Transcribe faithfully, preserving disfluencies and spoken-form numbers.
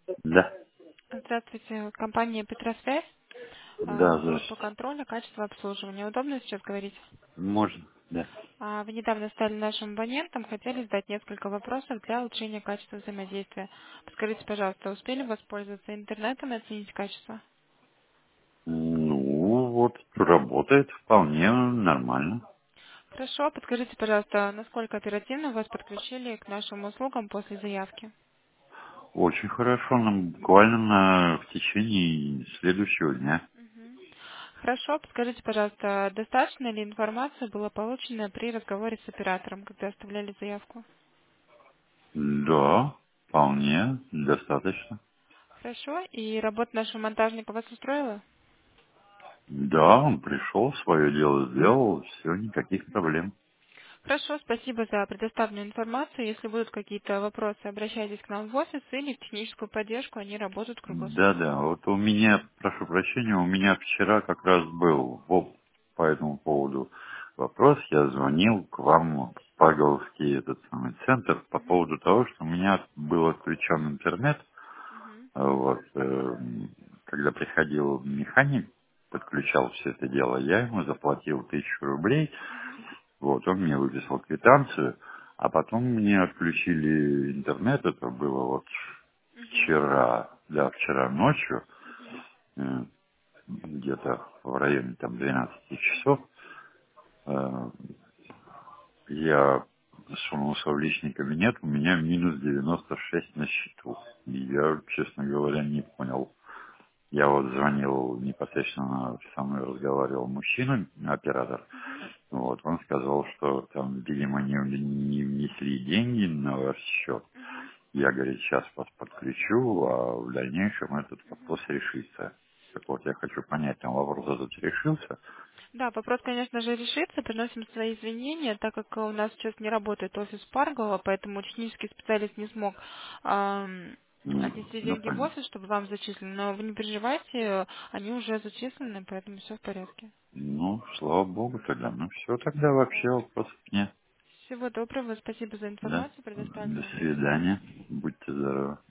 Да, Здравствуйте, компания Петросвязь, да, а, служба здравствуйте. контроля, качества обслуживания. Удобно сейчас говорить? Можно, да. А, Вы недавно стали нашим абонентом, хотели задать несколько вопросов для улучшения качества взаимодействия. Подскажите, пожалуйста, успели воспользоваться интернетом и оценить качество? Ну, вот, работает вполне нормально. Хорошо, подскажите, пожалуйста, насколько оперативно вас подключили к нашим услугам после заявки? Очень хорошо, нам буквально на, в течение следующего дня. Мгм. Хорошо, подскажите, пожалуйста, достаточно ли информации было получено при разговоре с оператором, когда оставляли заявку? Да, вполне достаточно. Хорошо. И работа нашего монтажника вас устроила? Да, он пришел, свое дело сделал, все, никаких проблем. Хорошо, спасибо за предоставленную информацию. Если будут какие-то вопросы, обращайтесь к нам в офис или в техническую поддержку, они работают Да, круглосуточно. да, вот у меня, прошу прощения, у меня вчера как раз был вот по этому поводу вопрос. Я звонил к вам в Паговский этот самый центр по Мгм. поводу того, что у меня был отключен интернет. Мгм. А Вот, э, когда приходил механик, подключал все это дело, я ему заплатил тысячу рублей. Мгм. Вот, он мне выписал квитанцию, а потом мне отключили интернет. Это было вот Мгм. вчера, да, вчера ночью, Мгм. э, где-то в районе там двенадцати часов. Э, Я сунулся в личный кабинет, у меня минус девяносто шесть на счету. И я, честно говоря, не понял. Я вот звонил непосредственно, со мной разговаривал мужчина, оператор. Мгм. Вот, он сказал, что там, видимо, не, не внесли деньги на ваш счет. Мгм. Я, говорит, сейчас вас подключу, а в дальнейшем этот Мгм. вопрос решится. Так вот, я хочу понять, там вопрос этот решился? Да, вопрос, конечно же, решится. Приносим свои извинения, так как у нас сейчас не работает офис Паргова, поэтому технический специалист не смог ам, М, отнести Ну, деньги в понятно. офис, чтобы вам зачислены. Но вы не переживайте, они уже зачислены, поэтому все в порядке. Ну, слава богу тогда. Ну, все тогда вообще вопросов нет. Всего доброго, спасибо за Да. информацию До предоставленную. До свидания. свидания. Будьте здоровы.